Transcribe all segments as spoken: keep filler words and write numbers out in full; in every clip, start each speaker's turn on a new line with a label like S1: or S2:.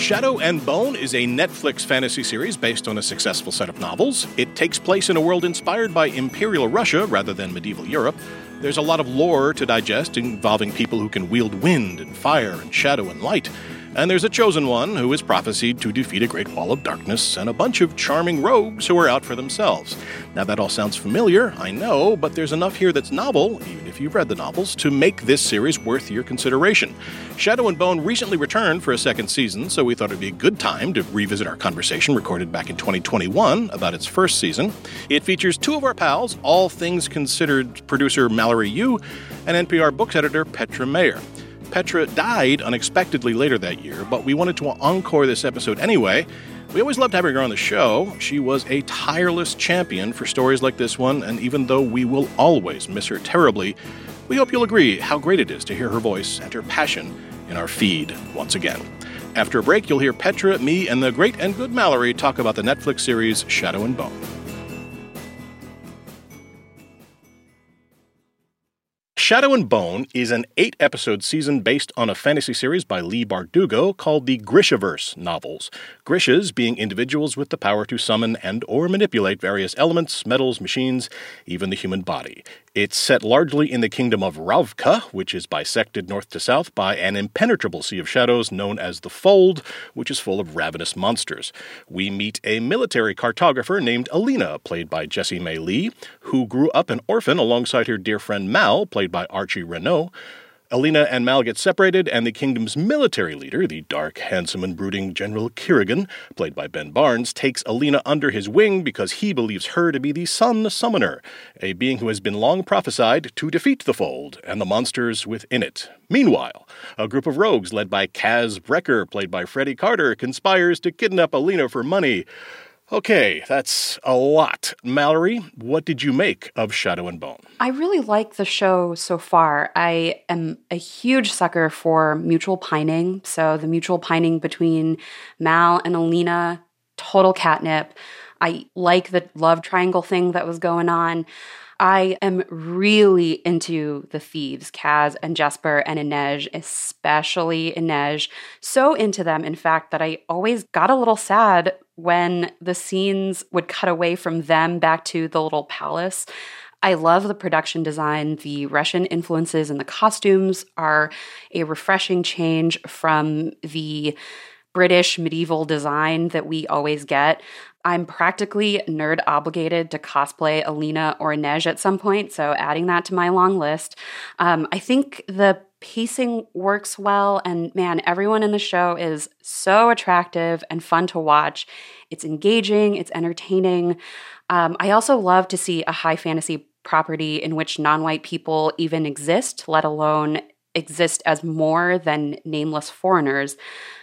S1: Shadow and Bone is a Netflix fantasy series based on a successful set of novels. It takes place in a world inspired by Imperial Russia rather than medieval Europe. There's a lot of lore to digest involving people who can wield wind and fire and shadow and light. And there's a chosen one who is prophesied to defeat a great wall of darkness and a bunch of charming rogues who are out for themselves. Now that all sounds familiar, I know, but there's enough here that's novel, even if you've read the novels, to make this series worth your consideration. Shadow and Bone recently returned for a second season, so we thought it'd be a good time to revisit our conversation recorded back in twenty twenty-one about its first season. It features two of our pals, All Things Considered producer Mallory Yu and N P R books editor Petra Mayer. Petra died unexpectedly later that year, but we wanted to encore this episode anyway. We always loved having her on the show. She was a tireless champion for stories like this one, and even though we will always miss her terribly, we hope you'll agree how great it is to hear her voice and her passion in our feed once again. After a break, you'll hear Petra, me, and the great and good Mallory talk about the Netflix series Shadow and Bone. Shadow and Bone is an eight-episode season based on a fantasy series by Leigh Bardugo called the Grishaverse novels. Grishas being individuals with the power to summon and or manipulate various elements, metals, machines, even the human body. It's set largely in the kingdom of Ravka, which is bisected north to south by an impenetrable sea of shadows known as the Fold, which is full of ravenous monsters. We meet a military cartographer named Alina, played by Jessie May Lee, who grew up an orphan alongside her dear friend Mal, played by Archie Renault. Alina and Mal get separated, and the kingdom's military leader, the dark, handsome, and brooding General Kirigan, played by Ben Barnes, takes Alina under his wing because he believes her to be the Sun Summoner, a being who has been long prophesied to defeat the Fold and the monsters within it. Meanwhile, a group of rogues led by Kaz Brecker, played by Freddie Carter, conspires to kidnap Alina for money. Okay, that's a lot. Mallory, what did you make of Shadow and Bone?
S2: I really like the show so far. I am a huge sucker for mutual pining. So the mutual pining between Mal and Alina, total catnip. I like the love triangle thing that was going on. I am really into the thieves, Kaz and Jesper and Inej, especially Inej. So into them, in fact, that I always got a little sad when the scenes would cut away from them back to the little palace. I love the production design. The Russian influences in the costumes are a refreshing change from the British medieval design that we always get. I'm practically nerd obligated to cosplay Alina or Inej at some point, so adding that to my long list. Um, I think the pacing works well, and man, everyone in the show is so attractive and fun to watch. It's engaging, it's entertaining. Um, I also love to see a high fantasy property in which non-white people even exist, let alone exist as more than nameless foreigners.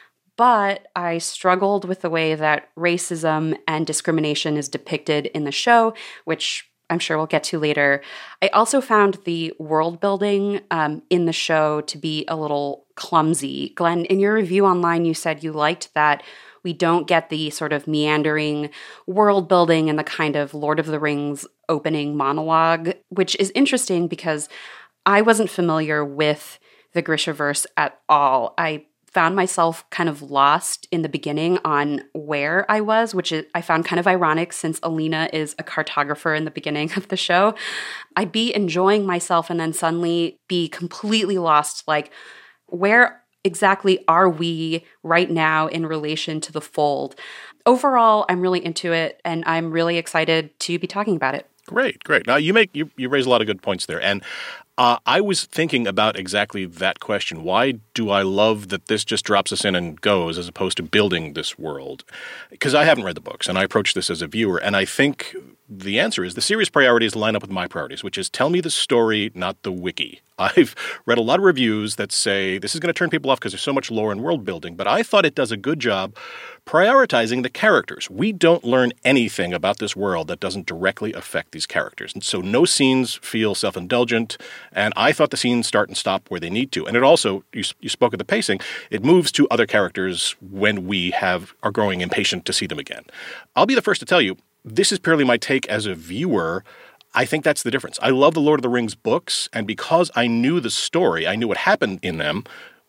S2: But I struggled with the way that racism and discrimination is depicted in the show, which I'm sure we'll get to later. I also found the world building um, in the show to be a little clumsy. Glenn, in your review online, you said you liked that we don't get the sort of meandering world building and the kind of Lord of the Rings opening monologue, which is interesting because I wasn't familiar with the Grishaverse at all. I found myself kind of lost in the beginning on where I was, which is, I found kind of ironic since Alina is a cartographer in the beginning of the show. I'd be enjoying myself and then suddenly be completely lost, like where exactly are we right now in relation to the Fold? Overall, I'm really into it, and I'm really excited to be talking about it.
S1: Great, great. Now, you make you, you raise a lot of good points there, and Uh, I was thinking about exactly that question. Why do I love that this just drops us in and goes as opposed to building this world? Because I haven't read the books, and I approach this as a viewer, and I think the answer is the series priorities line up with my priorities, which is tell me the story, not the wiki. I've read a lot of reviews that say this is going to turn people off because there's so much lore and world building, but I thought it does a good job prioritizing the characters. We don't learn anything about this world that doesn't directly affect these characters. And so no scenes feel self-indulgent, and I thought the scenes start and stop where they need to. And it also, you, you spoke of the pacing, it moves to other characters when we have are growing impatient to see them again. I'll be the first to tell you, this is purely my take as a viewer. I think that's the difference. I love the Lord of the Rings books, and because I knew the story, I knew what happened in them,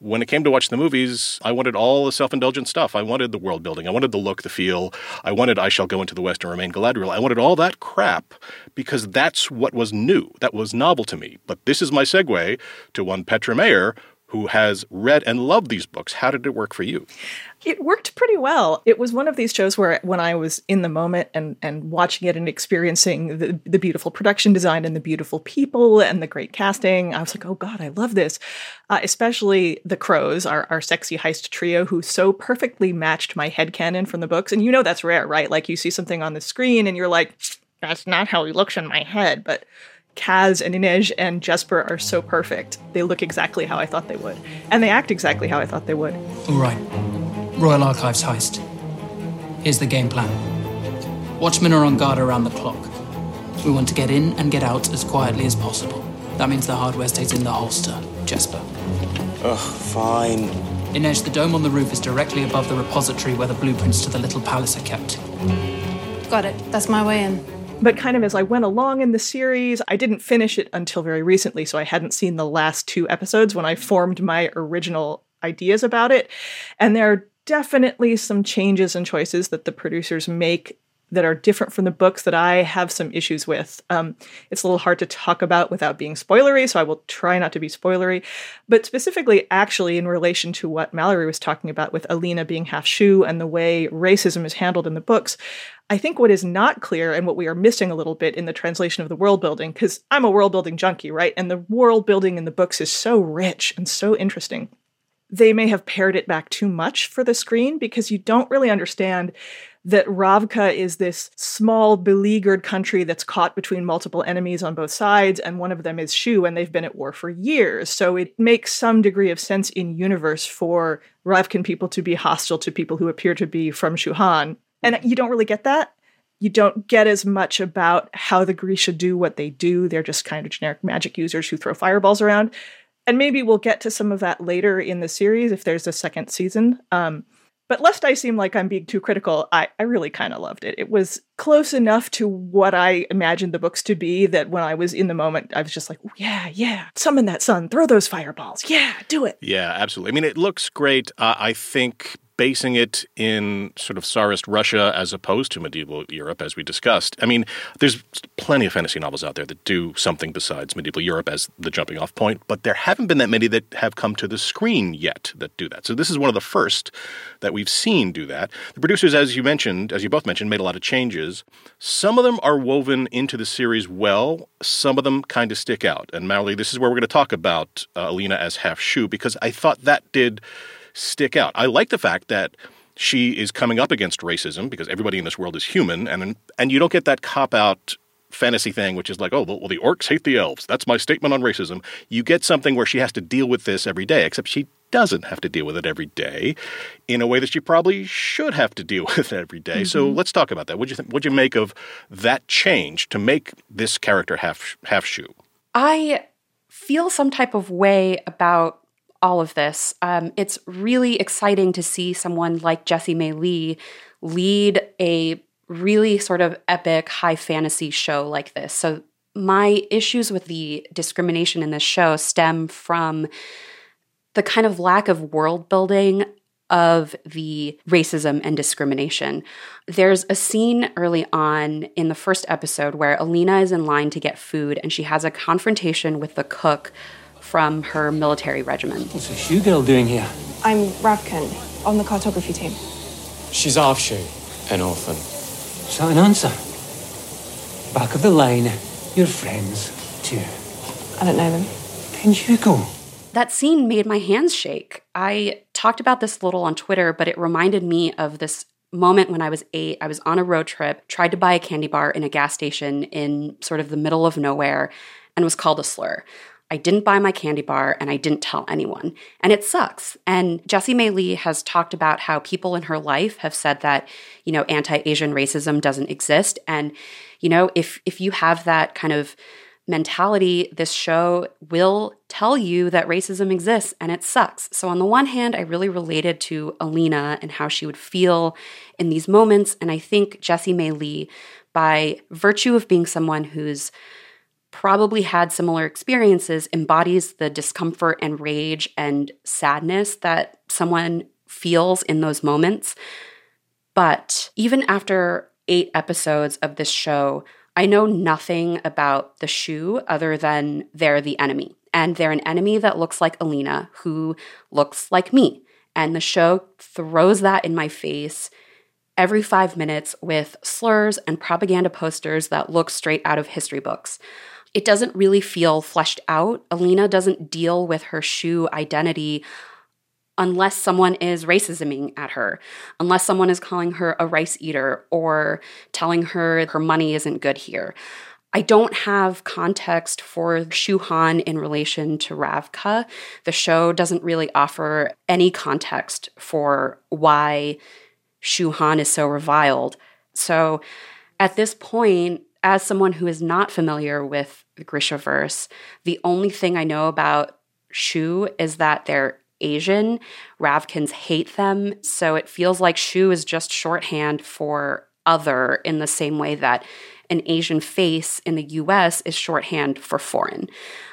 S1: when it came to watch the movies, I wanted all the self-indulgent stuff. I wanted the world building. I wanted the look, the feel. I wanted I Shall Go Into the West and Remain Galadriel. I wanted all that crap because that's what was new. That was novel to me. But this is my segue to one Petra Mayer, who has read and loved these books. How did it work for you?
S3: It worked pretty well. It was one of these shows where when I was in the moment and, and watching it and experiencing the, the beautiful production design and the beautiful people and the great casting, I was like, oh God, I love this. Uh, especially the Crows, our, our sexy heist trio, who so perfectly matched my headcanon from the books. And you know that's rare, right? Like you see something on the screen and you're like, that's not how he looks in my head. But Kaz and Inej and Jesper are so perfect. They look exactly how I thought they would. And they act exactly how I thought they would.
S4: All right. Royal Archives heist. Here's the game plan. Watchmen are on guard around the clock. We want to get in and get out as quietly as possible. That means the hardware stays in the holster. Jesper.
S5: Ugh, fine.
S4: Inej, the dome on the roof is directly above the repository where the blueprints to the little palace are kept.
S6: Got it. That's my way in.
S3: But kind of as I went along in the series, I didn't finish it until very recently, so I hadn't seen the last two episodes when I formed my original ideas about it. And there are definitely some changes and choices that the producers make that are different from the books that I have some issues with. Um, it's a little hard to talk about without being spoilery, so I will try not to be spoilery. But specifically, actually, in relation to what Mallory was talking about with Alina being half Shu and the way racism is handled in the books, I think what is not clear and what we are missing a little bit in the translation of the world building, because I'm a world building junkie, right? And the world building in the books is so rich and so interesting. They may have pared it back too much for the screen because you don't really understand that Ravka is this small, beleaguered country that's caught between multiple enemies on both sides, and one of them is Shu, and they've been at war for years. So it makes some degree of sense in universe for Ravkan people to be hostile to people who appear to be from Shuhan. And you don't really get that. You don't get as much about how the Grisha do what they do. They're just kind of generic magic users who throw fireballs around. And maybe we'll get to some of that later in the series if there's a second season. Um, but lest I seem like I'm being too critical, I, I really kind of loved it. It was close enough to what I imagined the books to be that when I was in the moment, I was just like, yeah, yeah, summon that sun, throw those fireballs. Yeah, do it.
S1: Yeah, absolutely. I mean, it looks great. Uh, I think basing it in sort of Tsarist Russia as opposed to medieval Europe, as we discussed. I mean, there's plenty of fantasy novels out there that do something besides medieval Europe as the jumping off point, but there haven't been that many that have come to the screen yet that do that. So this is one of the first that we've seen do that. The producers, as you mentioned, as you both mentioned, made a lot of changes. Some of them are woven into the series well. Some of them kind of stick out. And Mallory, this is where we're going to talk about uh, Alina as half Shu, because I thought that did stick out. I like the fact that she is coming up against racism because everybody in this world is human, and and you don't get that cop-out fantasy thing, which is like, oh, well, the orcs hate the elves. That's my statement on racism. You get something where she has to deal with this every day, except she doesn't have to deal with it every day in a way that she probably should have to deal with every day. Mm-hmm. So let's talk about that. What'd you think, what'd you make of that change to make this character half half Shu?
S2: I feel some type of way about all of this. Um, it's really exciting to see someone like Jessimae Lee lead a really sort of epic high fantasy show like this. So my issues with the discrimination in this show stem from the kind of lack of world building of the racism and discrimination. There's a scene early on in the first episode where Alina is in line to get food and she has a confrontation with the cook from her military regiment.
S7: What's a Shu girl doing here?
S6: I'm Ravkan, on the cartography team.
S5: She's half Shu, an orphan.
S7: Is that an answer? Back of the line, your friends, too.
S6: I don't know them.
S7: Then you go.
S2: That scene made my hands shake. I talked about this a little on Twitter, but it reminded me of this moment when I was eight. I was on a road trip, tried to buy a candy bar in a gas station in sort of the middle of nowhere, and was called a slur. I didn't buy my candy bar and I didn't tell anyone. And it sucks. And Jessimae Lee has talked about how people in her life have said that, you know, anti-Asian racism doesn't exist. And, you know, if if you have that kind of mentality, this show will tell you that racism exists and it sucks. So on the one hand, I really related to Alina and how she would feel in these moments. And I think Jessimae Lee, by virtue of being someone who's probably had similar experiences embodies the discomfort and rage and sadness that someone feels in those moments. But even after eight episodes of this show, I know nothing about the Shu other than they're the enemy. And they're an enemy that looks like Alina, who looks like me. And the show throws that in my face every five minutes with slurs and propaganda posters that look straight out of history books. It doesn't really feel fleshed out. Alina doesn't deal with her Shu identity unless someone is racisming at her, unless someone is calling her a rice eater or telling her her money isn't good here. I don't have context for Shu Han in relation to Ravka. The show doesn't really offer any context for why Shu Han is so reviled. So at this point, as someone who is not familiar with the Grishaverse, the only thing I know about Shu is that they're Asian. Ravkans hate them. So it feels like Shu is just shorthand for other in the same way that an Asian face in the U S is shorthand for foreign.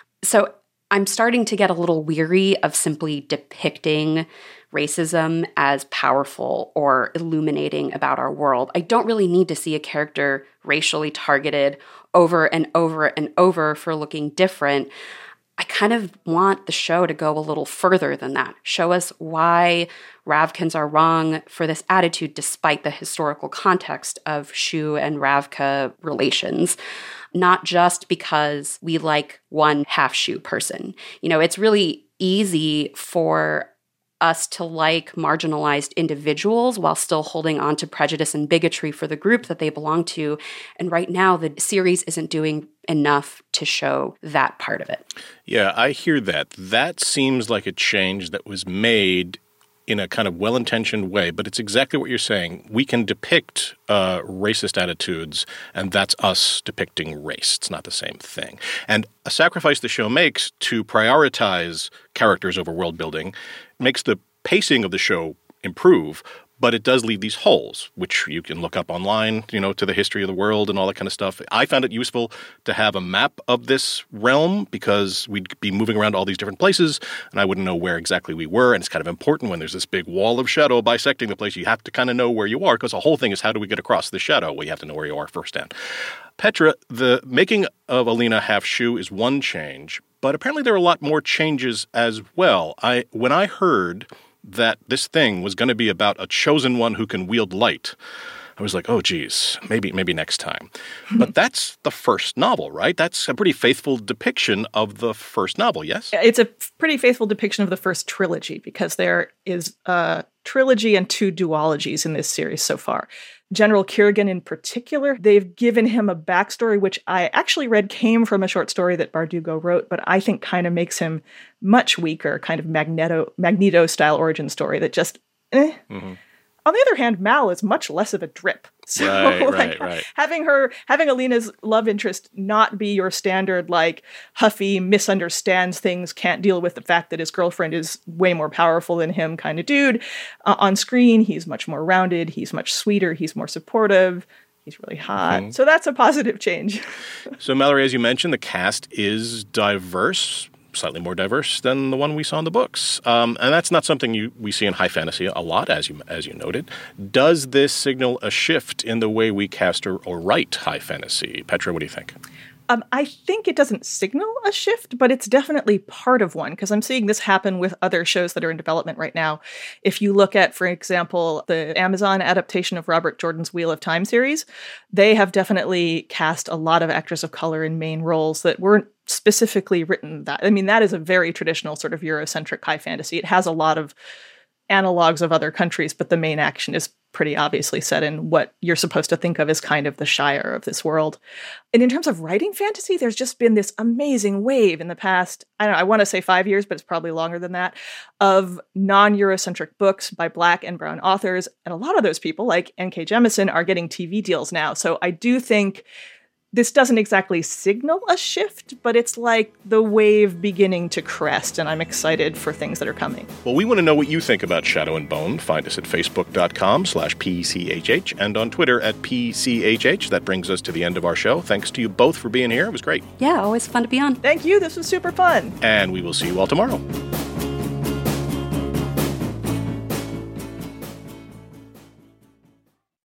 S2: So I'm starting to get a little weary of simply depicting racism as powerful or illuminating about our world. I don't really need to see a character racially targeted over and over and over for looking different. I kind of want the show to go a little further than that. Show us why Ravkans are wrong for this attitude despite the historical context of Shu and Ravka relations, not just because we like one half-Shu person. You know, it's really easy for us to like marginalized individuals while still holding on to prejudice and bigotry for the group that they belong to. And right now, the series isn't doing enough to show that part of it.
S1: Yeah, I hear that. That seems like a change that was made in a kind of well-intentioned way, but it's exactly what you're saying. We can depict uh, racist attitudes, and that's us depicting race. It's not the same thing. And a sacrifice the show makes to prioritize characters over world building makes the pacing of the show improve, but it does leave these holes, which you can look up online, you know, to the history of the world and all that kind of stuff. I found it useful to have a map of this realm because we'd be moving around all these different places and I wouldn't know where exactly we were. And it's kind of important when there's this big wall of shadow bisecting the place. You have to kind of know where you are because the whole thing is how do we get across the shadow? Well, you have to know where you are firsthand. Petra, the making of Alina half Shu is one change, but apparently there are a lot more changes as well. I when I heard that this thing was going to be about a chosen one who can wield light, I was like, oh, geez, maybe maybe next time. But that's the first novel, right? That's a pretty faithful depiction of the first novel, yes?
S3: It's a pretty faithful depiction of the first trilogy because there is a trilogy and two duologies in this series so far. General Kirigan in particular, they've given him a backstory, which I actually read came from a short story that Bardugo wrote, but I think kind of makes him much weaker, kind of Magneto, Magneto-style origin story that just, eh. Mm-hmm. On the other hand, Mal is much less of a drip. So,
S1: right,
S3: like,
S1: right, right.
S3: Having her, having Alina's love interest not be your standard, like, huffy, misunderstands things, can't deal with the fact that his girlfriend is way more powerful than him kind of dude. Uh, on screen, he's much more rounded, he's much sweeter, he's more supportive, he's really hot. Mm-hmm. So that's a positive change.
S1: So, Mallory, as you mentioned, the cast is diverse. Slightly more diverse than the one we saw in the books. Um, and that's not something you we see in high fantasy a lot, as you as you noted. Does this signal a shift in the way we cast or, or write high fantasy? Petra, what do you think?
S3: Um, I think it doesn't signal a shift, but it's definitely part of one, because I'm seeing this happen with other shows that are in development right now. If you look at, for example, the Amazon adaptation of Robert Jordan's Wheel of Time series, they have definitely cast a lot of actors of color in main roles that weren't specifically written that. I mean, that is a very traditional sort of Eurocentric high fantasy. It has a lot of analogs of other countries, but the main action is pretty obviously set in what you're supposed to think of as kind of the Shire of this world. And in terms of writing fantasy, there's just been this amazing wave in the past, I don't know, I want to say five years, but it's probably longer than that, of non-Eurocentric books by Black and brown authors. And a lot of those people, like N K Jemisin, are getting T V deals now. So I do think this doesn't exactly signal a shift, but it's like the wave beginning to crest, and I'm excited for things that are coming.
S1: Well, we want to know what you think about Shadow and Bone. Find us at facebook.com slash PCHH and on Twitter at P C H H. That brings us to the end of our show. Thanks to you both for being here. It was great.
S2: Yeah, always fun to be on.
S3: Thank you. This was super fun.
S1: And we will see you all tomorrow.